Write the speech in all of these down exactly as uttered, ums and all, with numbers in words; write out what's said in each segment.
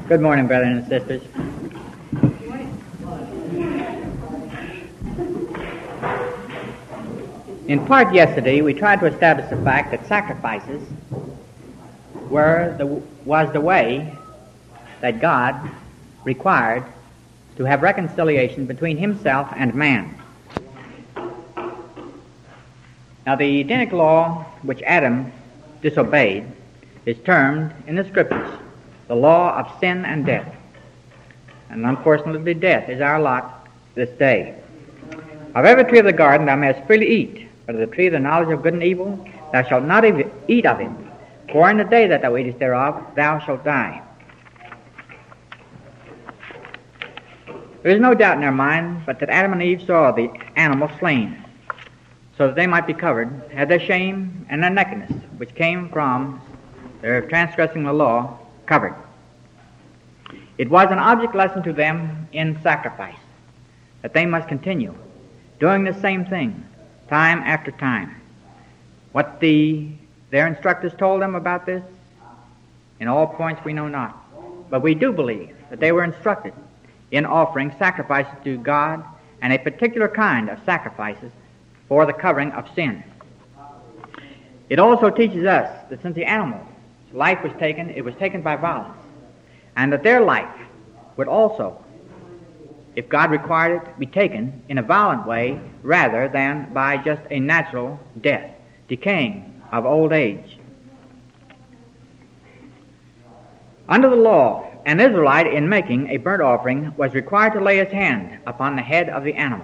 Good morning, brothers and sisters. In part yesterday, we tried to establish the fact that sacrifices were the, was the way that God required to have reconciliation between himself and man. Now, the Edenic law which Adam disobeyed is termed in the Scriptures the law of sin and death. And unfortunately, death is our lot this day. Of every tree of the garden thou mayest freely eat, but of the tree of the knowledge of good and evil thou shalt not eat of it, for in the day that thou eatest thereof thou shalt die. There is no doubt in their mind but that Adam and Eve saw the animal slain, so that they might be covered, had their shame and their nakedness, which came from their transgressing the law, covered. It was an object lesson to them in sacrifice, that they must continue doing the same thing time after time. What the their instructors told them about this, in all points we know not. But we do believe that they were instructed in offering sacrifices to God, and a particular kind of sacrifices for the covering of sin. It also teaches us that since the animal's life was taken, it was taken by violence, and that their life would also, if God required it, be taken in a violent way rather than by just a natural death, decaying of old age. Under the law, an Israelite in making a burnt offering was required to lay his hand upon the head of the animal.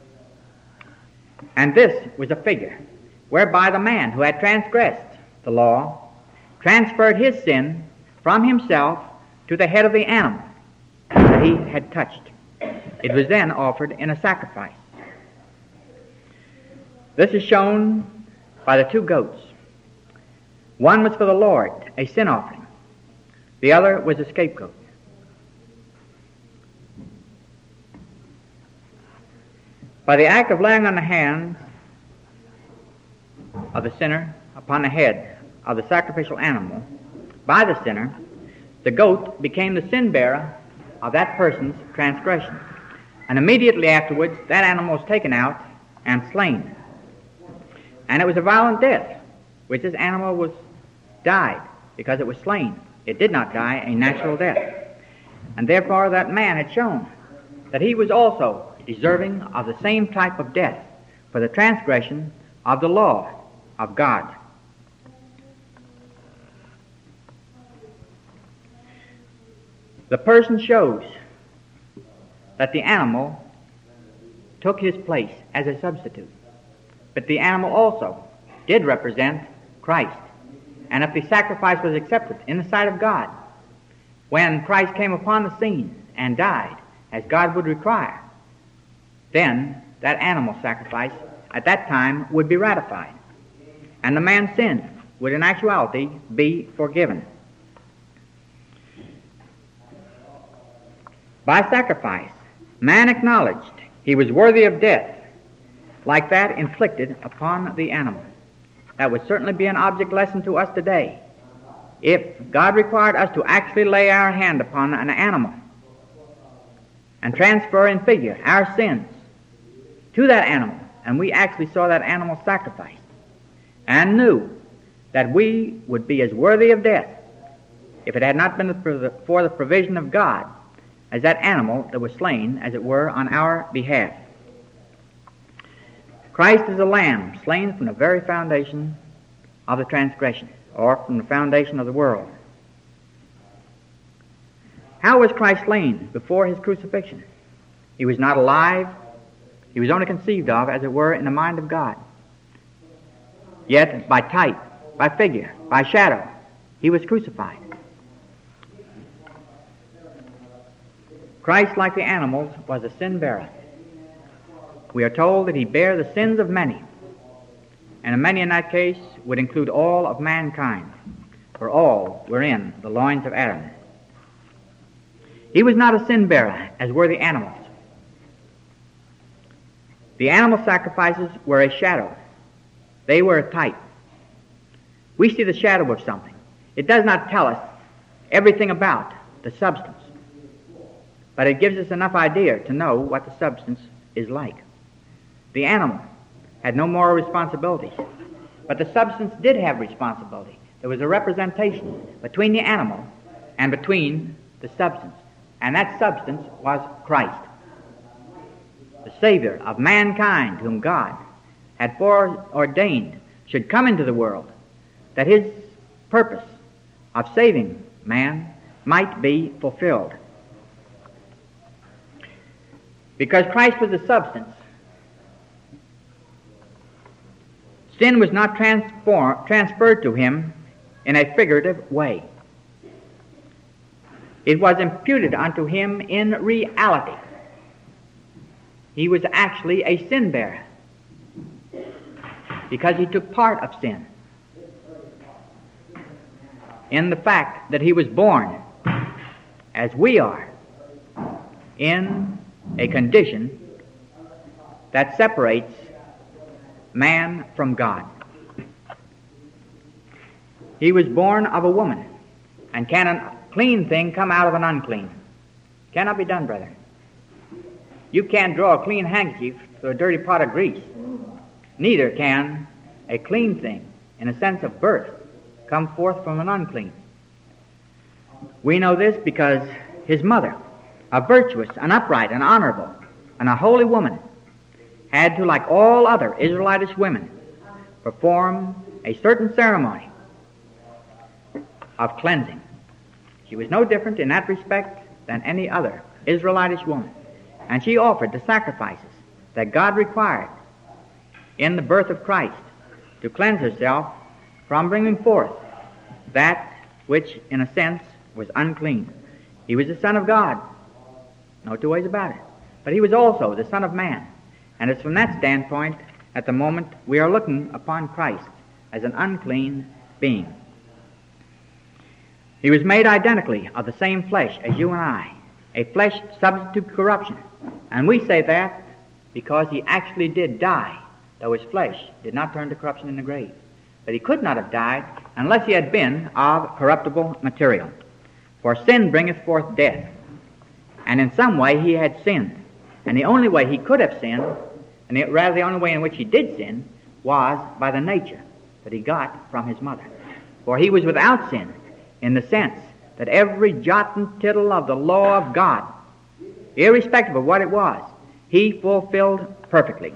And this was a figure whereby the man who had transgressed the law transferred his sin from himself to the head of the animal that he had touched. It was then offered in a sacrifice. This is shown by the two goats. One was for the Lord, a sin offering. The other was a scapegoat. By the act of laying on the hands of the sinner upon the head of the sacrificial animal by the sinner, the goat became the sin bearer of that person's transgression. And immediately afterwards, that animal was taken out and slain. And it was a violent death, which this animal was died because it was slain. It did not die a natural death. And therefore that man had shown that he was also deserving of the same type of death for the transgression of the law of God. The person shows that the animal took his place as a substitute. But the animal also did represent Christ. And if the sacrifice was accepted in the sight of God, when Christ came upon the scene and died, as God would require, then that animal sacrifice at that time would be ratified. And the man's sin would in actuality be forgiven. By sacrifice, man acknowledged he was worthy of death, like that inflicted upon the animal. That would certainly be an object lesson to us today. If God required us to actually lay our hand upon an animal and transfer in figure our sins to that animal, and we actually saw that animal sacrificed and knew that we would be as worthy of death if it had not been for the provision of God as that animal that was slain, as it were, on our behalf. Christ is a lamb slain from the very foundation of the transgression, or from the foundation of the world. How was Christ slain before his crucifixion? He was not alive. He was only conceived of, as it were, in the mind of God. Yet, by type, by figure, by shadow, he was crucified. Christ, like the animals, was a sin bearer. We are told that he bare the sins of many, and a many in that case would include all of mankind, for all were in the loins of Adam. He was not a sin bearer, as were the animals. The animal sacrifices were a shadow. They were a type. We see the shadow of something. It does not tell us everything about the substance, but it gives us enough idea to know what the substance is like. The animal had no moral responsibilities, but the substance did have responsibility. There was a representation between the animal and between the substance, and that substance was Christ, the Savior of mankind, whom God had foreordained should come into the world, that his purpose of saving man might be fulfilled. Because Christ was the substance, sin was not transform, transferred to him in a figurative way. It was imputed unto him in reality. He was actually a sin bearer because he took part of sin in the fact that he was born, as we are, in a condition that separates man from God. He was born of a woman, and can a clean thing come out of an unclean? Cannot be done, brethren. You can't draw a clean handkerchief through a dirty pot of grease. Neither can a clean thing, in a sense of birth, come forth from an unclean. We know this because his mother, a virtuous, an upright, an honorable, and a holy woman, had to, like all other Israelitish women, perform a certain ceremony of cleansing. She was no different in that respect than any other Israelitish woman. And she offered the sacrifices that God required in the birth of Christ to cleanse herself from bringing forth that which, in a sense, was unclean. He was the Son of God. No two ways about it. But he was also the Son of Man. And it's from that standpoint, at the moment, we are looking upon Christ as an unclean being. He was made identically of the same flesh as you and I, a flesh subject to corruption. And we say that because he actually did die, though his flesh did not turn to corruption in the grave. But he could not have died unless he had been of corruptible material. For sin bringeth forth death. And in some way he had sinned. And the only way he could have sinned, and the, rather the only way in which he did sin, was by the nature that he got from his mother. For he was without sin in the sense that every jot and tittle of the law of God, irrespective of what it was, he fulfilled perfectly.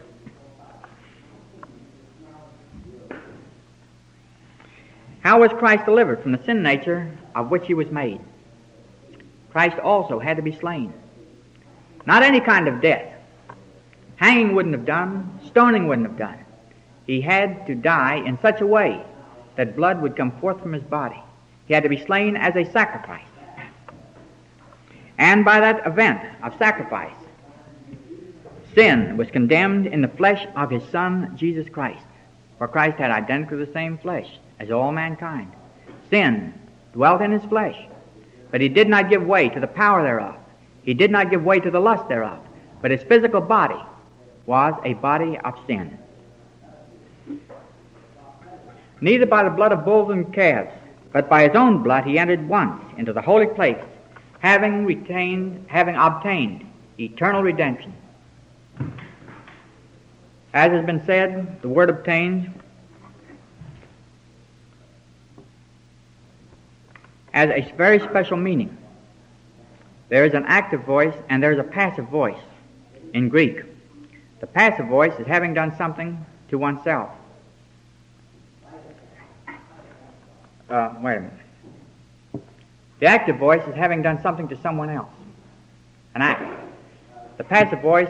How was Christ delivered from the sin nature of which he was made? Christ also had to be slain. Not any kind of death. Hanging wouldn't have done, stoning wouldn't have done. He had to die in such a way that blood would come forth from his body. He had to be slain as a sacrifice. And by that event of sacrifice, sin was condemned in the flesh of his Son, Jesus Christ. For Christ had identically the same flesh as all mankind. Sin dwelt in his flesh, but he did not give way to the power thereof. He did not give way to the lust thereof. But his physical body was a body of sin. Neither by the blood of bulls and calves, but by his own blood he entered once into the holy place, having retained, having obtained eternal redemption. As has been said, the word obtains has a very special meaning. There is an active voice and there is a passive voice in Greek. The passive voice is having done something to oneself. Uh, wait a minute. The active voice is having done something to someone else. An act. The passive voice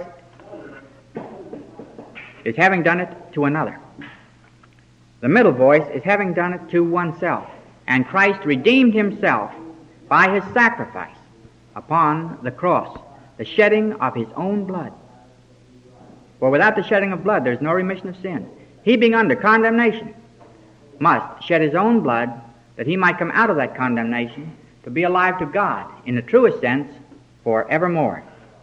is having done it to another. The middle voice is having done it to oneself. And Christ redeemed himself by his sacrifice upon the cross, the shedding of his own blood. For without the shedding of blood, there is no remission of sin. He, being under condemnation, must shed his own blood that he might come out of that condemnation to be alive to God in the truest sense forevermore.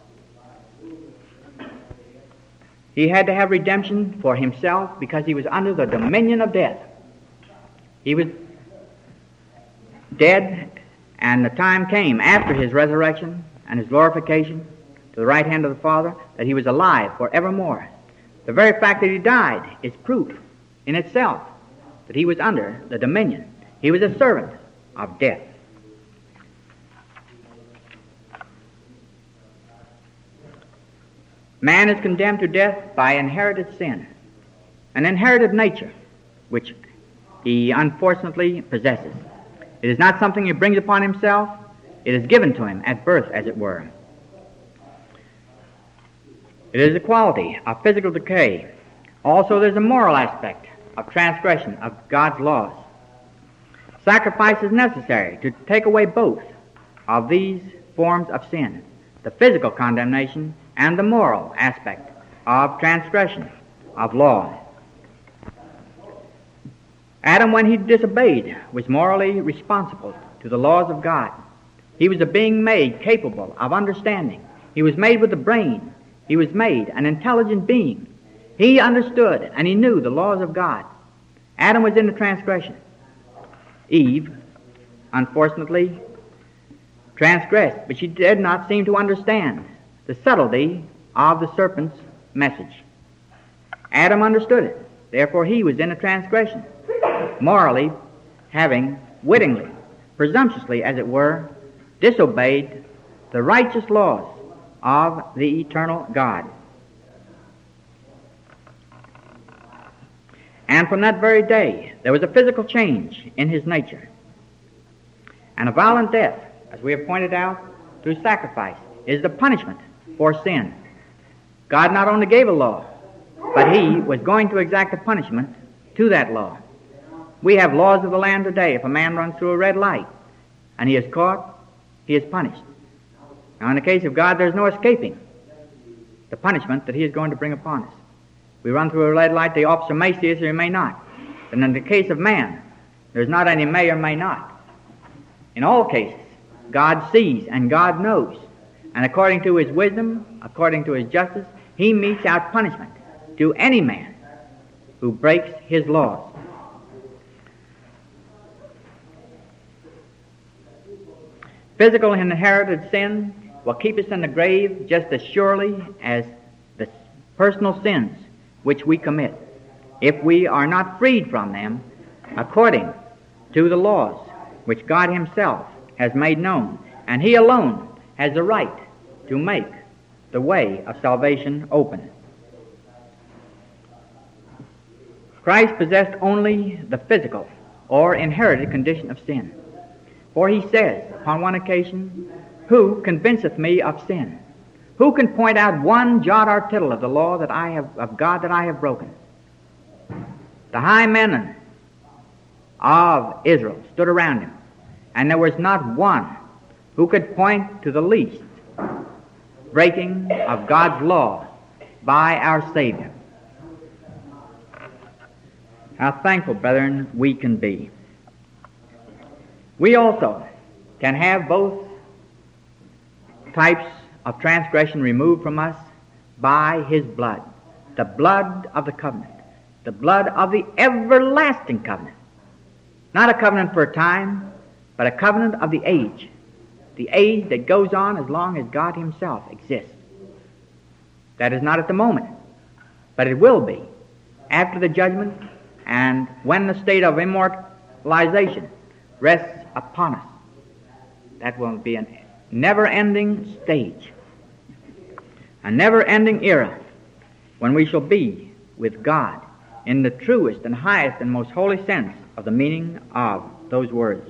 He had to have redemption for himself because he was under the dominion of death. He was dead And the time came after his resurrection and his glorification to the right hand of the Father that he was alive forevermore. The very fact that he died is proof in itself that he was under the dominion. He was a servant of death. Man is condemned to death by inherited sin, an inherited nature which he unfortunately possesses. It is not something he brings upon himself. It is given to him at birth, as it were. It is a quality of physical decay. Also, there's a moral aspect of transgression of God's laws. Sacrifice is necessary to take away both of these forms of sin, the physical condemnation and the moral aspect of transgression of law. Adam, when he disobeyed, was morally responsible to the laws of God. He was a being made capable of understanding. He was made with a brain. He was made an intelligent being. He understood and he knew the laws of God. Adam was in the transgression. Eve, unfortunately, transgressed, but she did not seem to understand the subtlety of the serpent's message. Adam understood it. Therefore, he was in a transgression, morally having wittingly, presumptuously, as it were, disobeyed the righteous laws of the eternal God. And from that very day, there was a physical change in his nature. And a violent death, as we have pointed out, through sacrifice, is the punishment for sin. God not only gave a law, but he was going to exact a punishment to that law. We have laws of the land today. If a man runs through a red light and he is caught, he is punished. Now, in the case of God, there's no escaping the punishment that he is going to bring upon us. We run through a red light, the officer may see us or he may not. And in the case of man, there's not any may or may not. In all cases, God sees and God knows. And according to his wisdom, according to his justice, he metes out punishment to any man who breaks his laws. Physical and inherited sin will keep us in the grave just as surely as the personal sins which we commit, if we are not freed from them according to the laws which God himself has made known, and he alone has the right to make the way of salvation open. Christ possessed only the physical or inherited condition of sin. For he says upon one occasion, "Who convinceth me of sin? Who can point out one jot or tittle of the law that I have of God that I have broken?" The high men of Israel stood around him, and there was not one who could point to the least breaking of God's law by our Savior. How thankful, brethren, we can be. We also can have both types of transgression removed from us by his blood. The blood of the covenant. The blood of the everlasting covenant. Not a covenant for a time, but a covenant of the age. The age that goes on as long as God himself exists. That is not at the moment, but it will be after the judgment and when the state of immortalization rests upon us. That will be a never-ending stage, a never-ending era when we shall be with God in the truest and highest and most holy sense of the meaning of those words.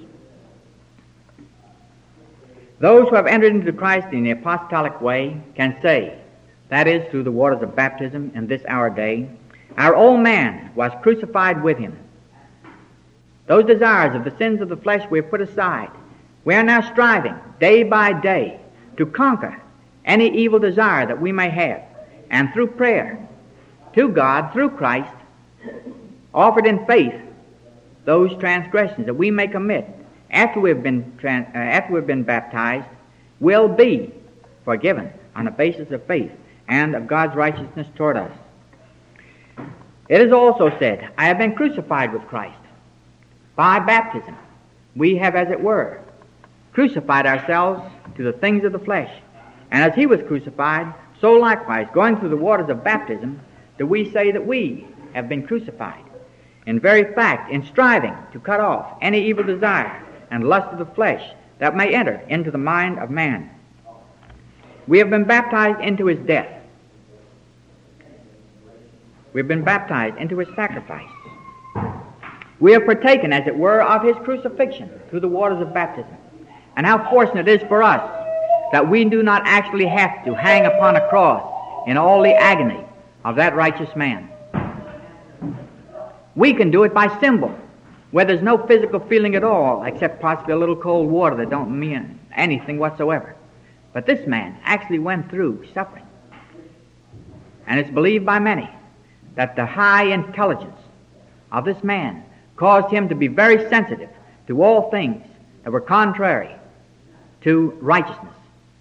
Those who have entered into Christ in the apostolic way can say, that is, through the waters of baptism in this our day, our old man was crucified with him. Those desires of the sins of the flesh we have put aside. We are now striving day by day to conquer any evil desire that we may have, and through prayer to God, through Christ, offered in faith those transgressions that we may commit after we've been trans- uh, after we've been baptized will be forgiven on the basis of faith and of God's righteousness toward us. It is also said, I have been crucified with Christ. By baptism, we have, as it were, crucified ourselves to the things of the flesh. And as he was crucified, so likewise, going through the waters of baptism, do we say that we have been crucified. In very fact, in striving to cut off any evil desire and lust of the flesh that may enter into the mind of man. We have been baptized into his death. We have been baptized into his sacrifice. We have partaken, as it were, of his crucifixion through the waters of baptism. And how fortunate it is for us that we do not actually have to hang upon a cross in all the agony of that righteous man. We can do it by symbol, where there's no physical feeling at all, except possibly a little cold water that don't mean anything whatsoever. But this man actually went through suffering. And it's believed by many that the high intelligence of this man caused him to be very sensitive to all things that were contrary to righteousness.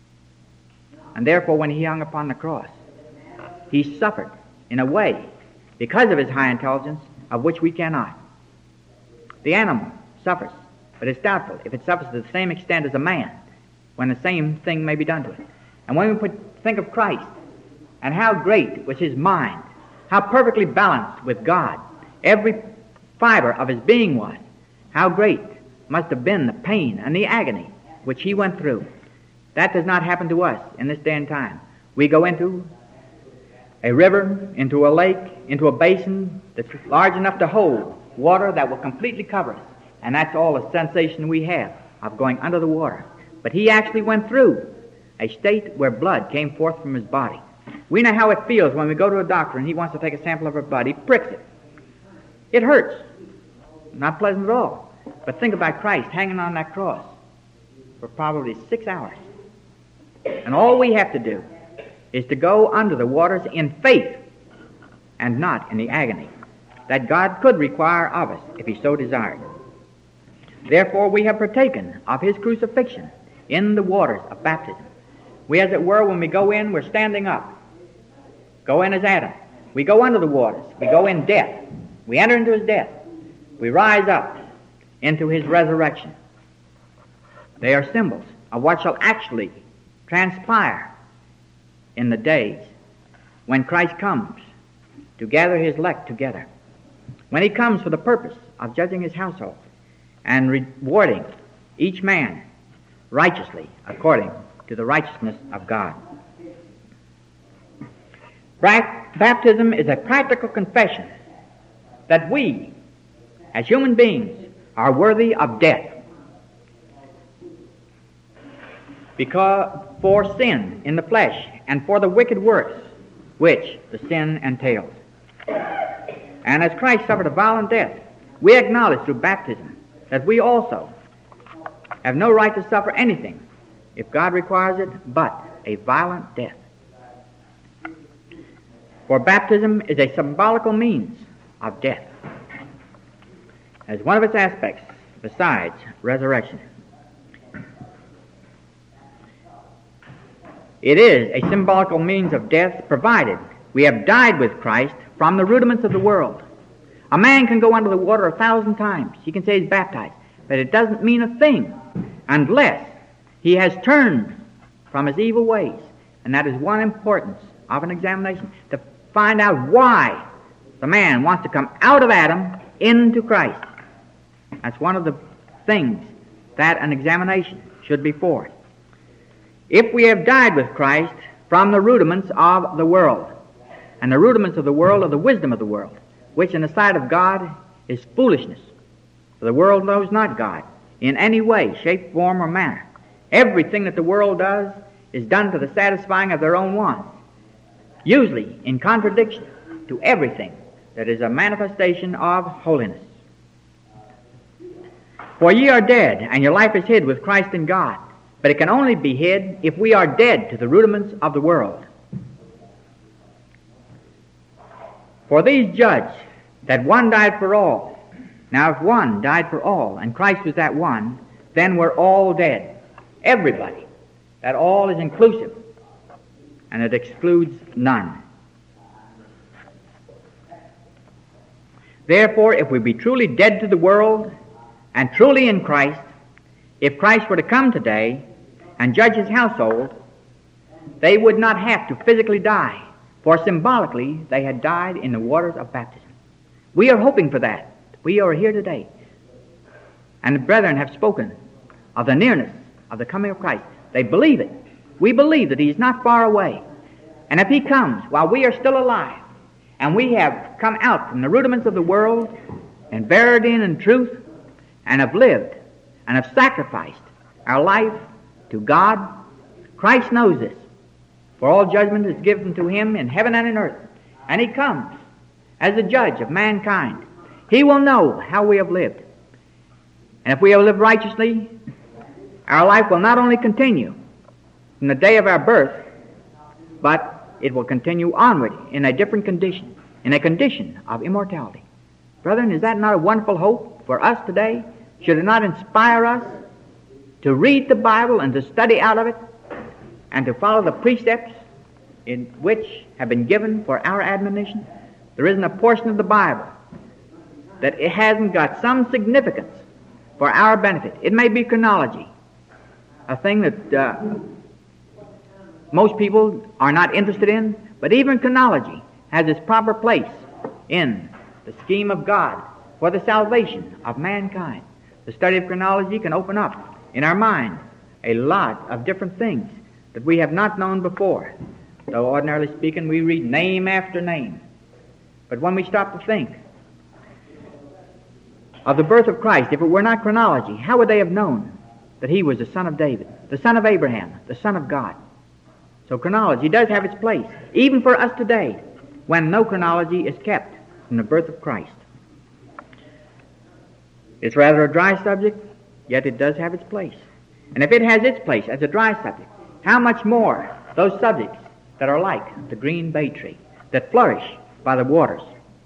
And therefore, when he hung upon the cross, he suffered in a way, because of his high intelligence, of which we cannot. The animal suffers, but it's doubtful if it suffers to the same extent as a man, when the same thing may be done to it. And when we put, think of Christ, and how great was his mind, how perfectly balanced with God every fiber of his being was, how great must have been the pain and the agony which he went through. That does not happen to us in this day and time. We go into a river, into a lake, into a basin that's large enough to hold water that will completely cover us. And that's all the sensation we have of going under the water. But he actually went through a state where blood came forth from his body. We know how it feels when we go to a doctor and he wants to take a sample of our blood. He pricks it. It hurts. Not pleasant at all. But think about Christ hanging on that cross for probably six hours. And all we have to do is to go under the waters in faith and not in the agony that God could require of us if he so desired. Therefore we have partaken of his crucifixion in the waters of baptism. We, as it were, when we go in, we're standing up. Go in as Adam. We go under the waters. We go in death. We enter into his death. We rise up into his resurrection. They are symbols of what shall actually transpire in the days when Christ comes to gather his elect together. When he comes for the purpose of judging his household and rewarding each man righteously according to the righteousness of God. Baptism is a practical confession that we, as human beings, are worthy of death because for sin in the flesh and for the wicked works which the sin entails. And as Christ suffered a violent death, we acknowledge through baptism that we also have no right to suffer anything, if God requires it, but a violent death. For baptism is a symbolical means of death, as one of its aspects besides resurrection. It is a symbolical means of death, provided we have died with Christ from the rudiments of the world. A man can go under the water a thousand times. He can say he's baptized, but it doesn't mean a thing unless he has turned from his evil ways. And that is one importance of an examination, to find out why the man wants to come out of Adam into Christ. That's one of the things that an examination should be for. If we have died with Christ from the rudiments of the world, and the rudiments of the world are the wisdom of the world, which in the sight of God is foolishness. For the world knows not God in any way, shape, form, or manner. Everything that the world does is done to the satisfying of their own wants, usually in contradiction to everything that is a manifestation of holiness. For ye are dead, and your life is hid with Christ in God. But it can only be hid if we are dead to the rudiments of the world. For these judge that one died for all. Now if one died for all, and Christ was that one, then we're all dead. Everybody. That all is inclusive, and it excludes none. Therefore, if we be truly dead to the world, and truly in Christ, if Christ were to come today and judge his household, they would not have to physically die, for symbolically they had died in the waters of baptism. We are hoping for that. We are here today. And the brethren have spoken of the nearness of the coming of Christ. They believe it. We believe that he is not far away. And if he comes while we are still alive, and we have come out from the rudiments of the world and buried in in truth, and have lived and have sacrificed our life to God, Christ knows this. For all judgment is given to him in heaven and in earth. And he comes as the judge of mankind. He will know how we have lived. And if we have lived righteously, our life will not only continue from the day of our birth, but it will continue onward in a different condition, in a condition of immortality. Brethren, is that not a wonderful hope for us today? Should it not inspire us to read the Bible and to study out of it and to follow the precepts in which have been given for our admonition? There isn't a portion of the Bible that it hasn't got some significance for our benefit. It may be chronology, a thing that uh, most people are not interested in, but even chronology has its proper place in the scheme of God for the salvation of mankind. The study of chronology can open up in our mind a lot of different things that we have not known before. Though ordinarily speaking, we read name after name. But when we stop to think of the birth of Christ, if it were not chronology, how would they have known that he was the son of David, the son of Abraham, the son of God? So chronology does have its place, even for us today, when no chronology is kept from the birth of Christ. It's rather a dry subject, yet it does have its place. And if it has its place as a dry subject, how much more those subjects that are like the green bay tree, that flourish by the waters.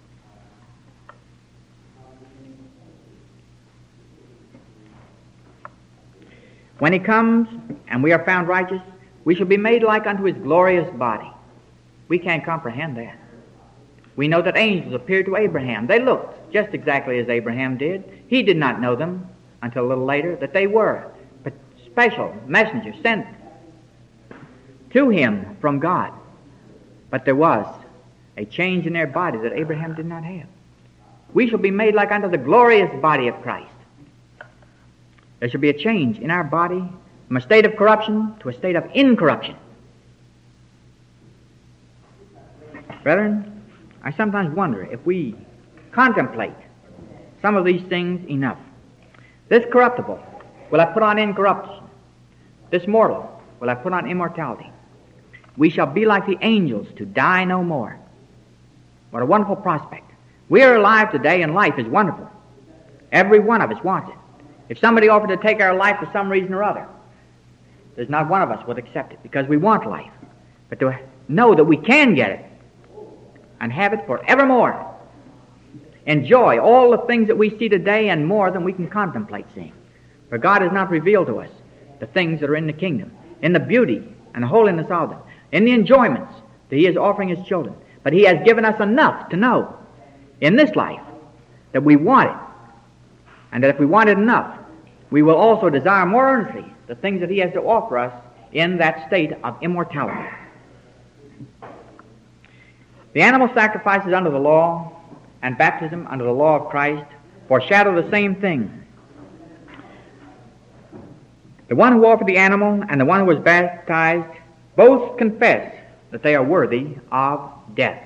When he comes and we are found righteous, we shall be made like unto his glorious body. We can't comprehend that. We know that angels appeared to Abraham. They looked just exactly as Abraham did. He did not know them until a little later, that they were special messengers sent to him from God. But there was a change in their body that Abraham did not have. We shall be made like unto the glorious body of Christ. There shall be a change in our body from a state of corruption to a state of incorruption. Brethren, I sometimes wonder if we contemplate some of these things enough. This corruptible will have put on incorruption. This mortal will have put on immortality. We shall be like the angels to die no more. What a wonderful prospect. We are alive today and life is wonderful. Every one of us wants it. If somebody offered to take our life for some reason or other, there's not one of us would accept it because we want life. But to know that we can get it and have it forevermore, enjoy all the things that we see today and more than we can contemplate seeing. For God has not revealed to us the things that are in the kingdom, in the beauty and the holiness of them, in the enjoyments that he is offering his children. But he has given us enough to know in this life that we want it, and that if we want it enough, we will also desire more earnestly the things that he has to offer us in that state of immortality. The animal sacrifices under the law and baptism under the law of Christ foreshadow the same thing. The one who offered the animal and the one who was baptized both confess that they are worthy of death,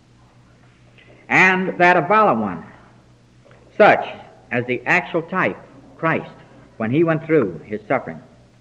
and that a violent one, such as the actual type, Christ, when he went through his suffering.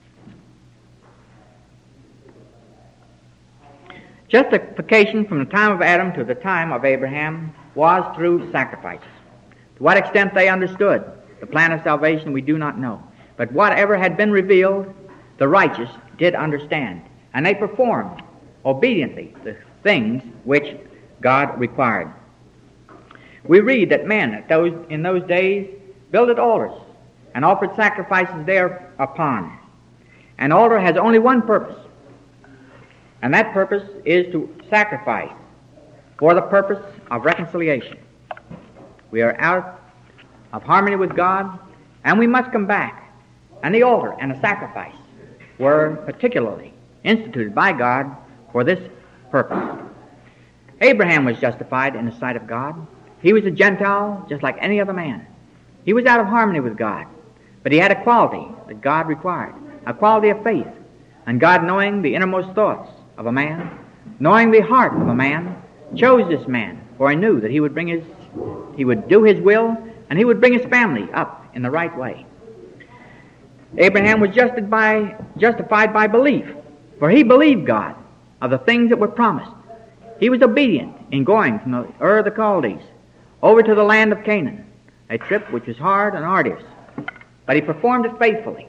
Justification from the time of Adam to the time of Abraham was through sacrifices. To what extent they understood the plan of salvation, we do not know. But whatever had been revealed, the righteous did understand, and they performed obediently the things which God required. We read that men at those, in those days builded altars and offered sacrifices thereupon. An altar has only one purpose, and that purpose is to sacrifice for the purpose of reconciliation. We are out of harmony with God, and we must come back And the altar and the sacrifice were particularly instituted by God for this purpose. Abraham was justified in the sight of God. He was a Gentile just like any other man. He was out of harmony with God, but he had a quality that God required, a quality of faith. And God, knowing the innermost thoughts of a man, knowing the heart of a man, chose this man, for he knew that he would bring his, he would do his will, and he would bring his family up in the right way. Abraham was justified by, justified by belief, for he believed God of the things that were promised. He was obedient in going from the Ur of the Chaldees over to the land of Canaan, a trip which was hard and arduous, but he performed it faithfully.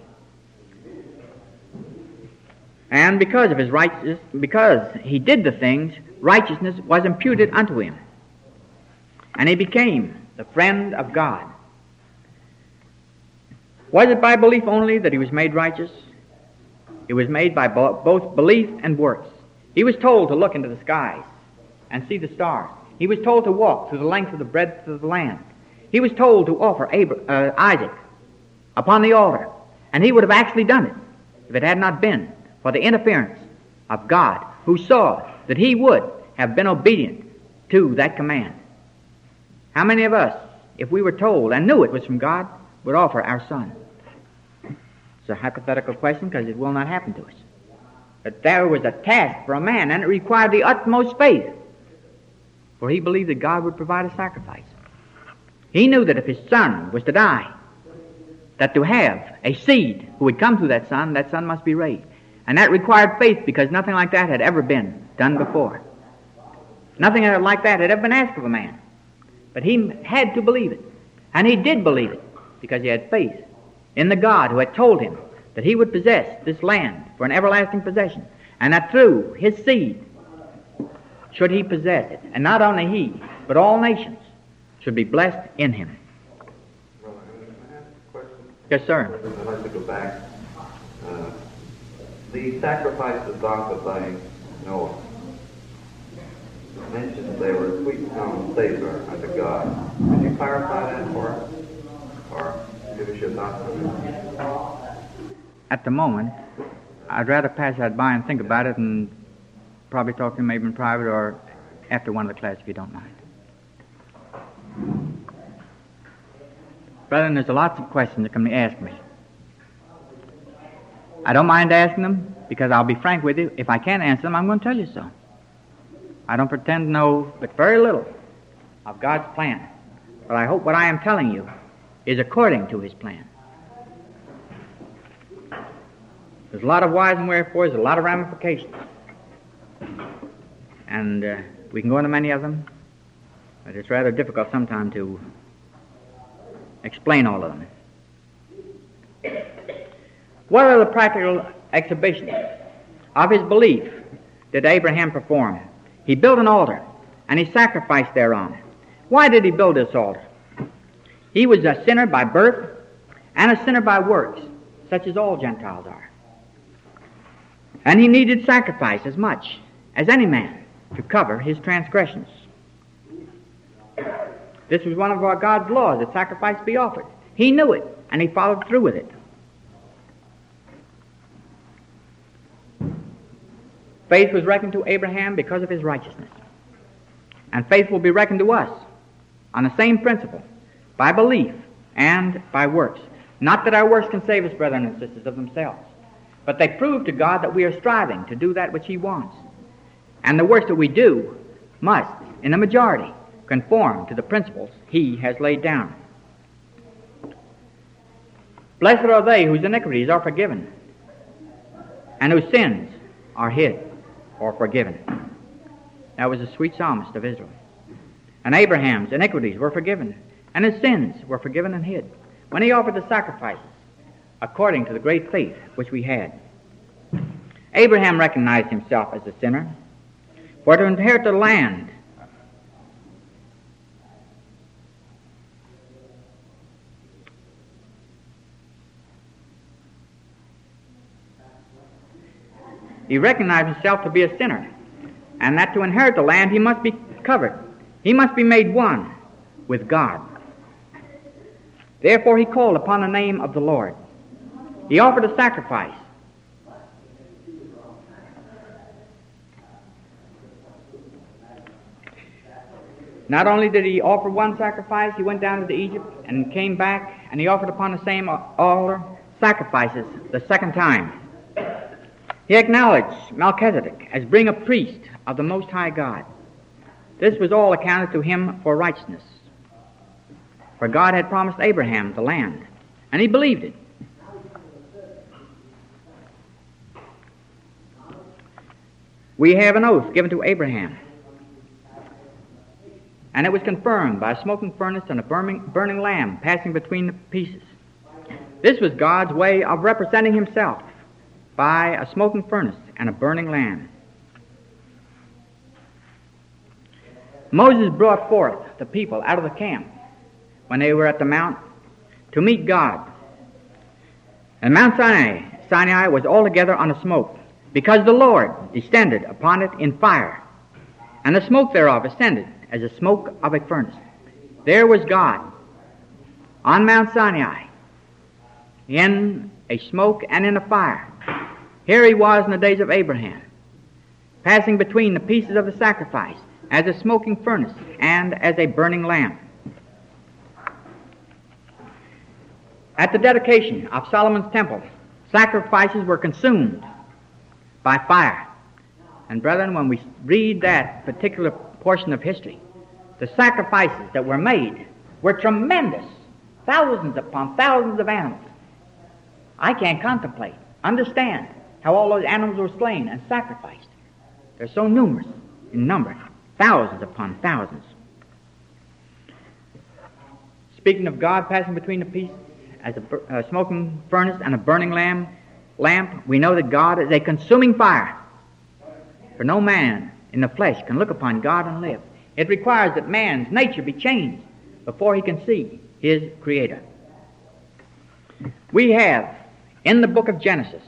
And because of his righteousness, because he did the things, righteousness was imputed unto him, and he became the friend of God. Was it by belief only that he was made righteous? It was made by bo- both belief and works. He was told to look into the skies and see the stars. He was told to walk through the length of the breadth of the land. He was told to offer Abra- uh, Isaac upon the altar, and he would have actually done it if it had not been for the interference of God, who saw that he would have been obedient to that command. How many of us, if we were told and knew it was from God, would offer our son? It's a hypothetical question because it will not happen to us. But there was a task for a man, and it required the utmost faith, for he believed that God would provide a sacrifice. He knew that if his son was to die, that to have a seed who would come through that son, that son must be raised. And that required faith, because nothing like that had ever been done before. Nothing like that had ever been asked of a man. But he had to believe it. And he did believe it, because he had faith in the God who had told him that he would possess this land for an everlasting possession, and that through his seed should he possess it. And not only he, but all nations should be blessed in him. Well, can I ask a question? Yes, sir. I'd like to go back. Uh, the sacrifices offered by Noah mentioned they were a sweet smelling savor unto God. Could you clarify that for us? Or give us your thoughts on it? At the moment, I'd rather pass that by and think about it and probably talk to him maybe in private or after one of the class, if you don't mind. Brethren, there's lots of questions that can be asked me. I don't mind asking them, because I'll be frank with you. If I can't answer them, I'm going to tell you so. I don't pretend to know but very little of God's plan. But I hope what I am telling you is according to his plan. There's a lot of whys and wherefores, a lot of ramifications. And uh, we can go into many of them, but it's rather difficult sometimes to explain all of them. What are the practical exhibitions of his belief did Abraham perform? He built an altar, and he sacrificed thereon. Why did he build this altar? He was a sinner by birth and a sinner by works, such as all Gentiles are. And he needed sacrifice as much as any man to cover his transgressions. This was one of our God's laws, that sacrifice be offered. He knew it, and he followed through with it. Faith was reckoned to Abraham because of his righteousness. And faith will be reckoned to us on the same principle, by belief and by works. Not that our works can save us, brethren and sisters, of themselves, but they prove to God that we are striving to do that which he wants. And the works that we do must, in the majority, conform to the principles he has laid down. Blessed are they whose iniquities are forgiven, and whose sins are hid or forgiven. That was the sweet psalmist of Israel. And Abraham's iniquities were forgiven, and his sins were forgiven and hid, when he offered the sacrifices according to the great faith which we had. Abraham recognized himself as a sinner, for to inherit the land he recognized himself to be a sinner, and that to inherit the land he must be covered. He must be made one with God. Therefore he called upon the name of the Lord. He offered a sacrifice. Not only did he offer one sacrifice, he went down to Egypt and came back, and he offered upon the same altar sacrifices the second time. He acknowledged Melchizedek as being a priest of the Most High God. This was all accounted to him for righteousness. For God had promised Abraham the land, and he believed it. We have an oath given to Abraham, and it was confirmed by a smoking furnace and a burning, burning lamb passing between the pieces. This was God's way of representing himself by a smoking furnace and a burning lamb. Moses brought forth the people out of the camp when they were at the mount to meet God. And Mount Sinai, Sinai was altogether on a smoke, because the Lord descended upon it in fire, and the smoke thereof ascended as the smoke of a furnace. There was God on Mount Sinai in a smoke and in a fire. Here he was in the days of Abraham, passing between the pieces of the sacrifice as a smoking furnace and as a burning lamp. At the dedication of Solomon's temple, sacrifices were consumed by fire. And brethren, when we read that particular portion of history, the sacrifices that were made were tremendous. Thousands upon thousands of animals. I can't contemplate, understand how all those animals were slain and sacrificed. They're so numerous in number, thousands upon thousands. Speaking of God passing between the pieces as a uh, smoking furnace and a burning lamp, lamp, we know that God is a consuming fire. For no man in the flesh can look upon God and live. It requires that man's nature be changed before he can see his Creator. We have in the book of Genesis,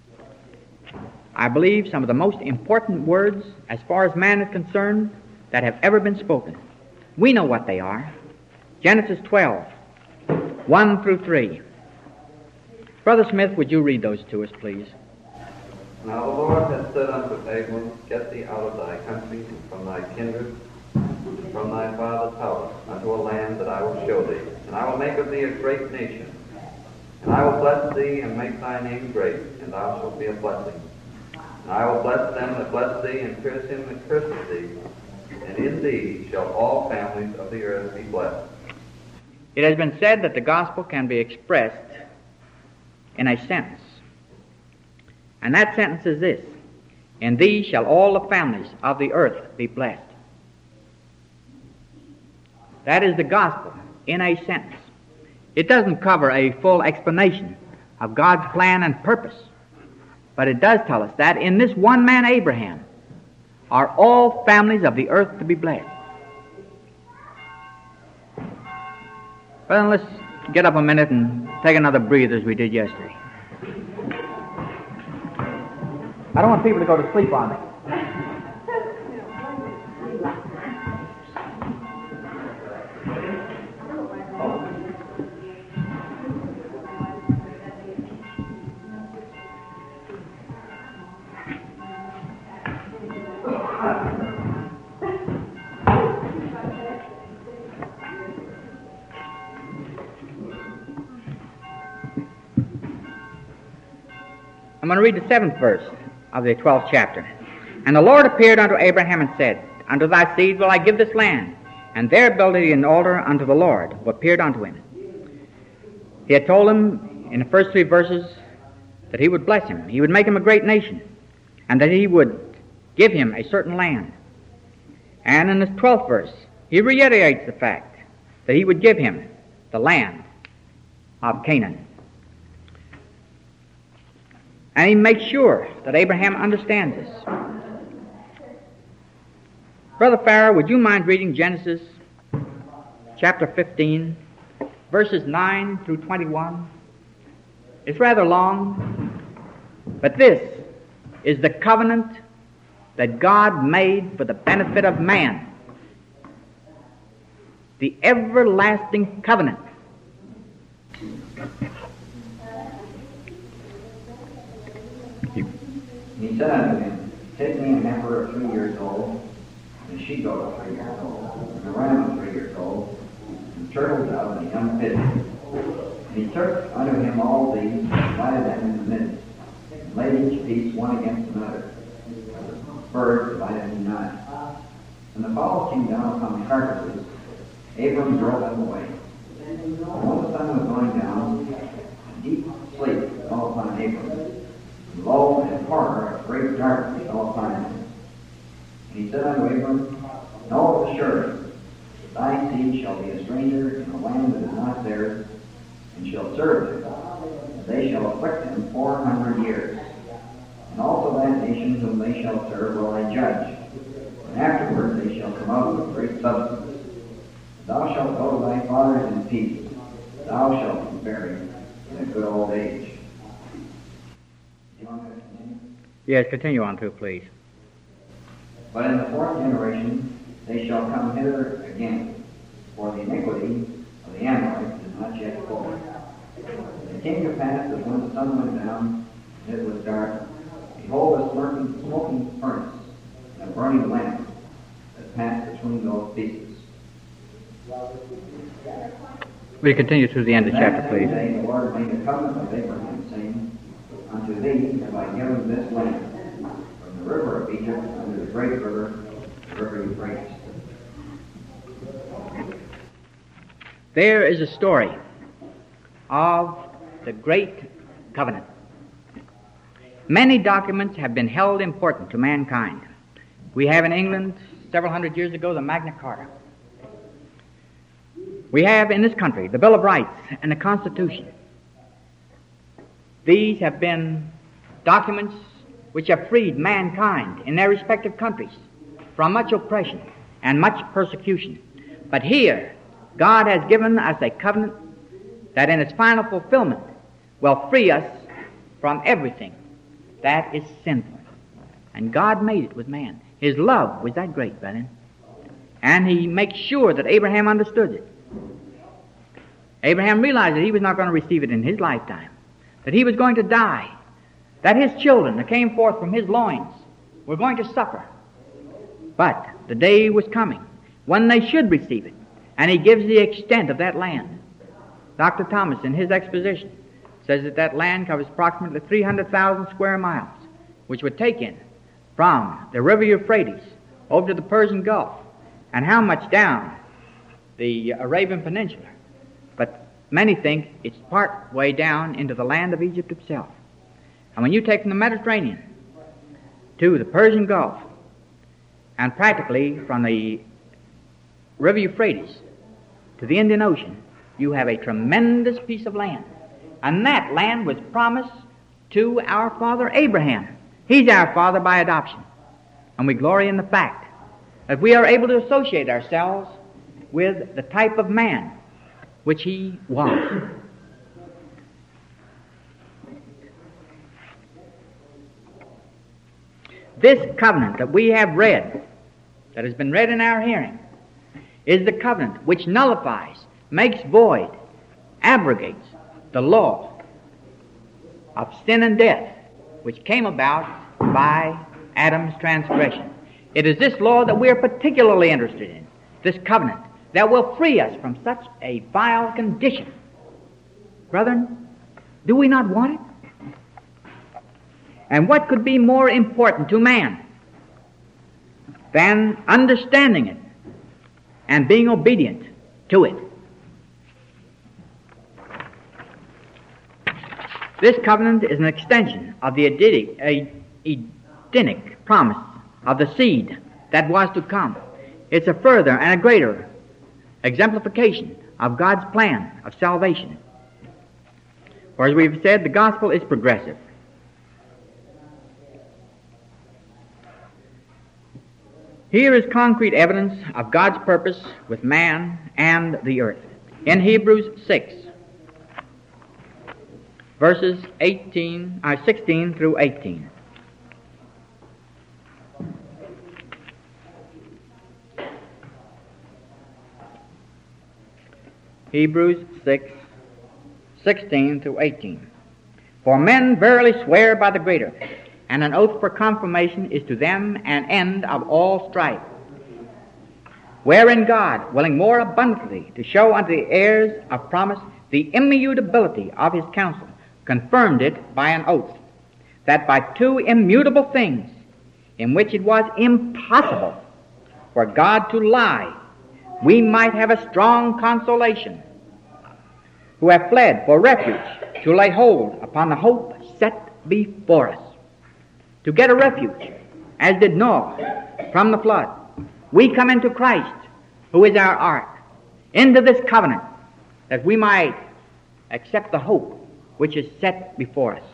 I believe, some of the most important words as far as man is concerned that have ever been spoken. We know what they are. Genesis twelve, one through three. Brother Smith, would you read those to us, please? Now the Lord had said unto Abram, Get thee out of thy country, and from thy kindred, and from thy father's house, unto a land that I will show thee. And I will make of thee a great nation. And I will bless thee, and make thy name great, and thou shalt be a blessing. And I will bless them that bless thee, and curse him that curseth thee. And in thee shall all families of the earth be blessed. It has been said that the gospel can be expressed in a sentence. And that sentence is this: In thee shall all the families of the earth be blessed. That is the gospel in a sentence. It doesn't cover a full explanation of God's plan and purpose, but it does tell us that in this one man Abraham are all families of the earth to be blessed. Well, then let's get up a minute and take another breather as we did yesterday. I don't want people to go to sleep on me. I'm going to read the seventh verse of the twelfth chapter. And the Lord appeared unto Abraham and said, Unto thy seed will I give this land, and there build he an altar unto the Lord, who appeared unto him. He had told him in the first three verses that he would bless him, he would make him a great nation, and that he would give him a certain land. And in the twelfth verse, he reiterates the fact that he would give him the land of Canaan. And he makes sure that Abraham understands this. Brother Farrer, would you mind reading Genesis chapter fifteen, verses nine through twenty-one? It's rather long, but this is the covenant that God made for the benefit of man. The everlasting covenant. You. And he said unto him, Take me an heifer of three years old, and a she-goat of three years old, and a ram of three years old, and a turtle dove, and a young pigeon. And he took unto him all these, and divided them in the midst, and laid each piece one against another. But the birds divided he not. When the fowls came down upon the carcasses, Abram drove them away. And when the sun was going down, a deep sleep fell upon Abram. And lo, and horror of great darkness fell upon him. And he said unto Abram, Know of a surety, that thy seed shall be a stranger in a land that is not theirs, and shall serve them, and they shall afflict them four hundred years. And also that nation whom they shall serve will I judge, and afterward they shall come out with great substance. And thou shalt go to thy fathers in peace, thou shalt be buried in a good old age. Do you want to continue? Yes, continue on through, please. But in the fourth generation they shall come hither again, for the iniquity of the Amorites is not yet full. And it came to pass that when the sun went down, and it was dark, behold, a smoking, smoking furnace, and a burning lamp that passed between those pieces. We continue through the end of the And chapter, that please. same day the Lord made a covenant with Abraham, saying, Unto thee have I given this land, from the river of Egypt unto the great river, the river Euphrates. There is a story of the great covenant. Many documents have been held important to mankind. We have in England, several hundred years ago, the Magna Carta. We have in this country the Bill of Rights and the Constitution. These have been documents which have freed mankind in their respective countries from much oppression and much persecution. But here, God has given us a covenant that in its final fulfillment will free us from everything that is sinful. And God made it with man. His love was that great, brethren. And he makes sure that Abraham understood it. Abraham realized that he was not going to receive it in his lifetime, that he was going to die, that his children that came forth from his loins were going to suffer. But the day was coming when they should receive it, and he gives the extent of that land. Doctor Thomas, in his exposition, says that that land covers approximately three hundred thousand square miles, which would take in from the river Euphrates over to the Persian Gulf, and how much down the Arabian Peninsula. But many think it's part way down into the land of Egypt itself. And when you take from the Mediterranean to the Persian Gulf, and practically from the river Euphrates to the Indian Ocean, you have a tremendous piece of land. And that land was promised to our father Abraham. He's our father by adoption. And we glory in the fact that we are able to associate ourselves with the type of man which he was. This covenant that we have read, that has been read in our hearing, is the covenant which nullifies, makes void, abrogates the law of sin and death which came about by Adam's transgression. It is this law that we are particularly interested in, this covenant that will free us from such a vile condition. Brethren, do we not want it? And what could be more important to man than understanding it and being obedient to it? This covenant is an extension of the Edenic, Edenic promise of the seed that was to come. It's a further and a greater exemplification of God's plan of salvation. For as we've said, the gospel is progressive. Here is concrete evidence of God's purpose with man and the earth. In Hebrews six, verses eighteen, uh, sixteen through eighteen. Hebrews six, sixteen through eighteen. For men verily swear by the greater, and an oath for confirmation is to them an end of all strife. Wherein God, willing more abundantly to show unto the heirs of promise the immutability of his counsel, confirmed it by an oath, that by two immutable things, in which it was impossible for God to lie, we might have a strong consolation, who have fled for refuge to lay hold upon the hope set before us. To get a refuge, as did Noah from the flood, we come into Christ, who is our ark, into this covenant, that we might accept the hope which is set before us.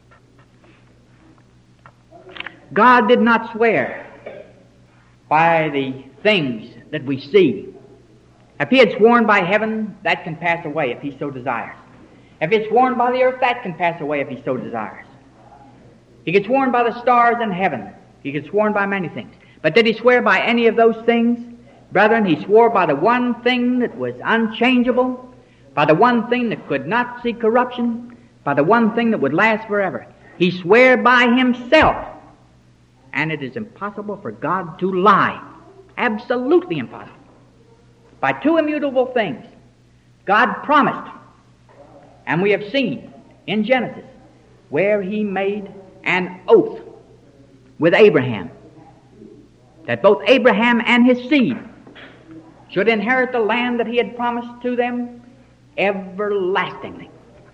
God did not swear by the things that we see. If he had sworn by heaven, that can pass away if he so desires. If he had sworn by the earth, that can pass away if he so desires. He could sworn by the stars in heaven. He could sworn by many things. But did he swear by any of those things? Brethren, he swore by the one thing that was unchangeable, by the one thing that could not see corruption, by the one thing that would last forever. He swore by himself. And it is impossible for God to lie. Absolutely impossible. By two immutable things, God promised, and we have seen in Genesis where he made an oath with Abraham, that both Abraham and his seed should inherit the land that he had promised to them everlastingly.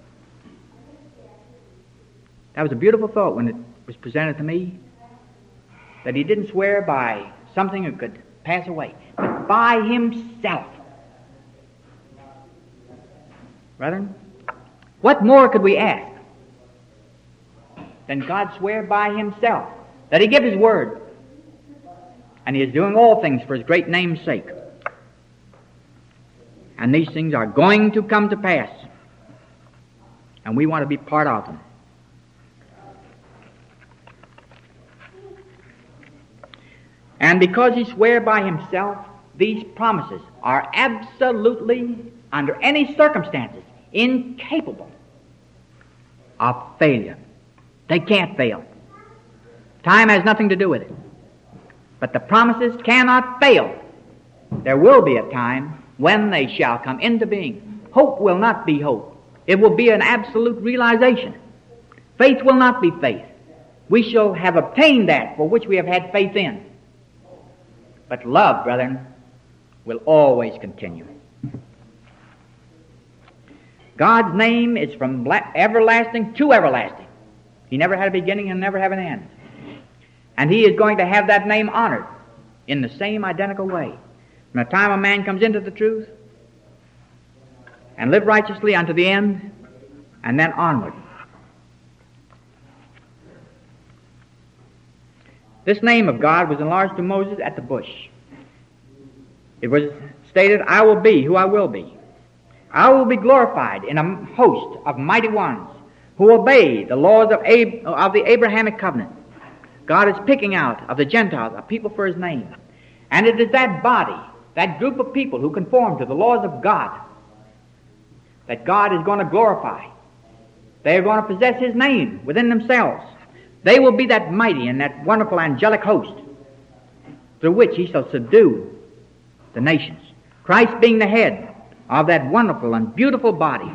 That was a beautiful thought when it was presented to me, that he didn't swear by something that could pass away, but by himself. Brethren, what more could we ask than God swear by himself that he give his word, and he is doing all things for his great name's sake. And these things are going to come to pass, and we want to be part of them. And because he swore by himself, these promises are absolutely, under any circumstances, incapable of failure. They can't fail. Time has nothing to do with it. But the promises cannot fail. There will be a time when they shall come into being. Hope will not be hope. It will be an absolute realization. Faith will not be faith. We shall have obtained that for which we have had faith in. But love, brethren, will always continue. God's name is from everlasting to everlasting. He never had a beginning and never have an end. And he is going to have that name honored in the same identical way. From the time a man comes into the truth and live righteously unto the end, and then onward. This name of God was enlarged to Moses at the bush. It was stated, I will be who I will be. I will be glorified in a host of mighty ones who obey the laws of, Ab- of the Abrahamic covenant. God is picking out of the Gentiles a people for his name. And it is that body, that group of people who conform to the laws of God, that God is going to glorify. They are going to possess his name within themselves. They will be that mighty and that wonderful angelic host through which he shall subdue the nations. Christ being the head of that wonderful and beautiful body.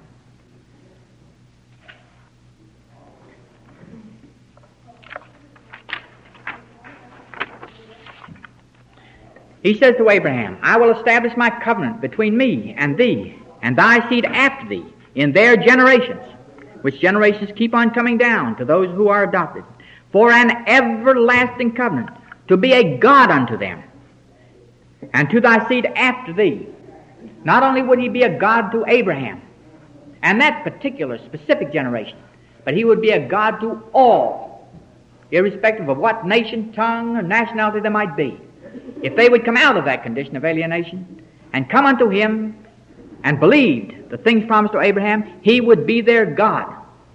He says to Abraham, I will establish my covenant between me and thee and thy seed after thee in their generations, which generations keep on coming down to those who are adopted, for an everlasting covenant, to be a God unto them, and to thy seed after thee. Not only would he be a God to Abraham, and that particular specific generation, but he would be a God to all, irrespective of what nation, tongue, or nationality they might be. If they would come out of that condition of alienation and come unto him and believed the things promised to Abraham, he would be their God.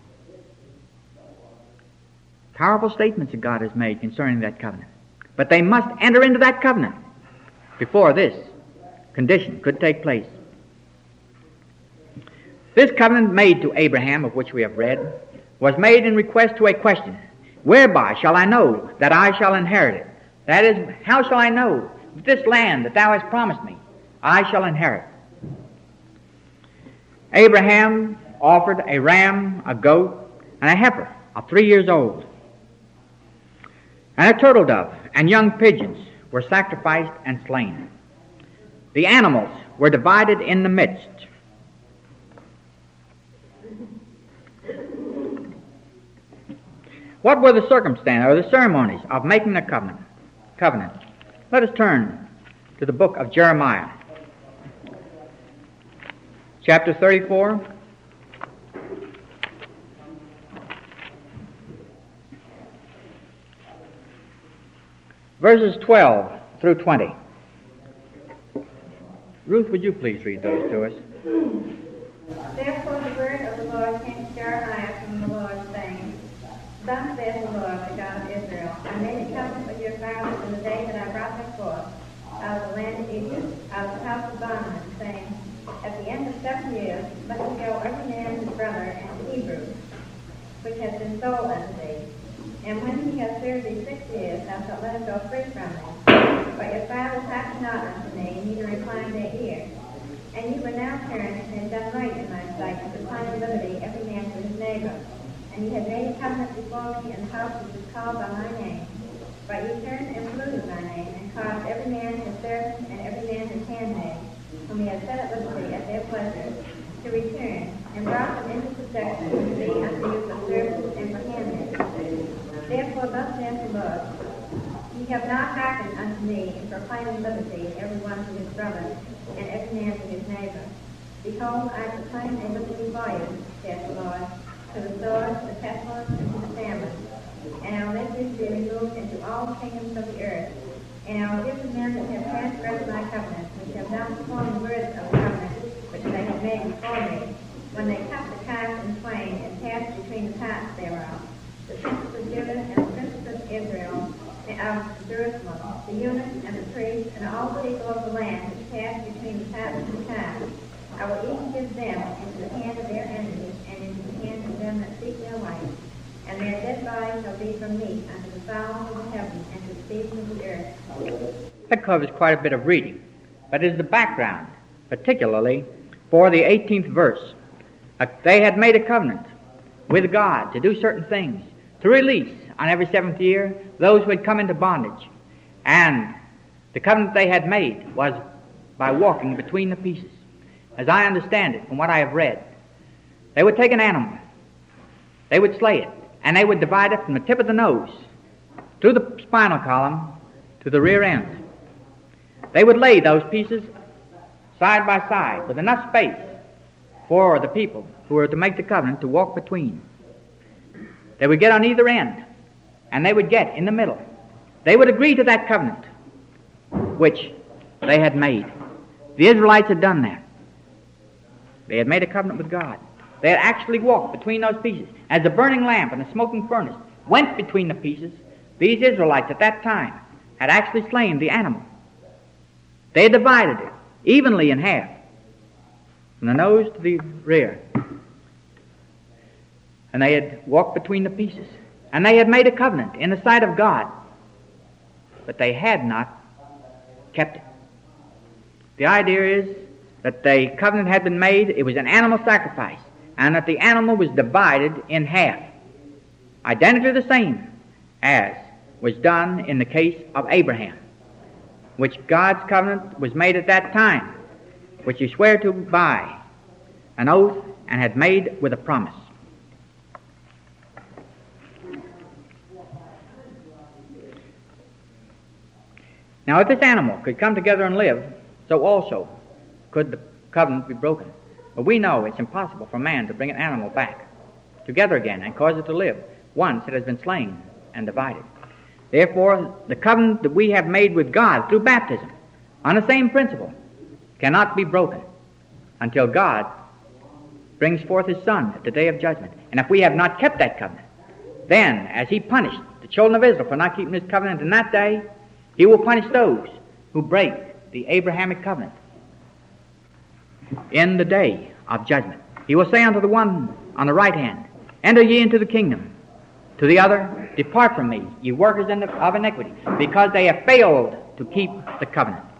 Powerful statements that God has made concerning that covenant. But they must enter into that covenant before this condition could take place. This covenant made to Abraham, of which we have read, was made in request to a question. Whereby shall I know that I shall inherit it? That is, how shall I know that this land that thou hast promised me, I shall inherit? Abraham offered a ram, a goat, and a heifer of three years old. And a turtle dove and young pigeons were sacrificed and slain. The animals were divided in the midst. What were the circumstances or the ceremonies of making the covenant? Covenant. Let us turn to the book of Jeremiah, chapter thirty-four. Verses twelve through twenty. Ruth, would you please read those to us? Therefore the word of the Lord came to Jeremiah from the Lord, saying, Thus saith the Lord, the God of Israel, I made a covenant with your fathers in the day that I brought them forth out of the land of Egypt, out of the house of bondmen, saying, At the end of seven years, let me go every man his brother and the Hebrew, which has been sold unto thee. And when he has served thee six years, thou shalt let him go free from thee. But your fathers hearkened not unto me, neither inclined their ear. And ye were now turned and done right in my sight, to proclaim liberty every man to his neighbor. And ye had made a covenant before me in the house which is called by my name. But ye turned and polluted my name, and caused every man his servant and every man his handmaid, whom he had set at liberty at their pleasure, to return, and brought them into subjection to thee unto you for servants and for handmaids. Therefore thus saith the Lord, Ye have not hearkened unto me in proclaiming liberty every one to his brother, and every man to his neighbor. Behold, I proclaim a liberty for you, saith the Lord, to the sword, to the pestilence, and to the famine. And I will make you to be removed into all the kingdoms of the earth. And I will give the men that have transgressed my covenant, which have not performed the words of the covenant, which they have made before me, when they cut the calf in twain, and passed between the parts thereof. The princes of Judah and the princes of Israel, and of Jerusalem, the eunuchs and the priests, and all the people of the land which passed between the parts of the calf. I will even give them into the hand of their enemies, and into the hand of them that seek their life. And their dead bodies shall be for meat unto the fowls of the heaven, and to the beasts of the earth. That covers quite a bit of reading, but is the background, particularly for the eighteenth verse. Uh, they had made a covenant with God to do certain things, to release on every seventh year those who had come into bondage. And the covenant they had made was by walking between the pieces. As I understand it from what I have read, they would take an animal, they would slay it, and they would divide it from the tip of the nose through the spinal column to the rear end. They would lay those pieces side by side with enough space for the people who were to make the covenant to walk between. They would get on either end, and they would get in the middle. They would agree to that covenant which they had made. The Israelites had done that. They had made a covenant with God. They had actually walked between those pieces. As the burning lamp and the smoking furnace went between the pieces, these Israelites at that time had actually slain the animal. They had divided it evenly in half, from the nose to the rear. And they had walked between the pieces. And they had made a covenant in the sight of God. But they had not kept it. The idea is that the covenant had been made, it was an animal sacrifice, and that the animal was divided in half, identically the same as was done in the case of Abraham, which God's covenant was made at that time, which he swore to by an oath and had made with a promise. Now, if this animal could come together and live, so also could the covenant be broken. But we know it's impossible for man to bring an animal back together again and cause it to live once it has been slain and divided. Therefore, the covenant that we have made with God through baptism, on the same principle, cannot be broken until God brings forth his Son at the day of judgment. And if we have not kept that covenant, then, as he punished the children of Israel for not keeping his covenant in that day, he will punish those who break the Abrahamic covenant in the day of judgment. He will say unto the one on the right hand, Enter ye into the kingdom. To the other, Depart from me, you workers in the, of iniquity, because they have failed to keep the covenant.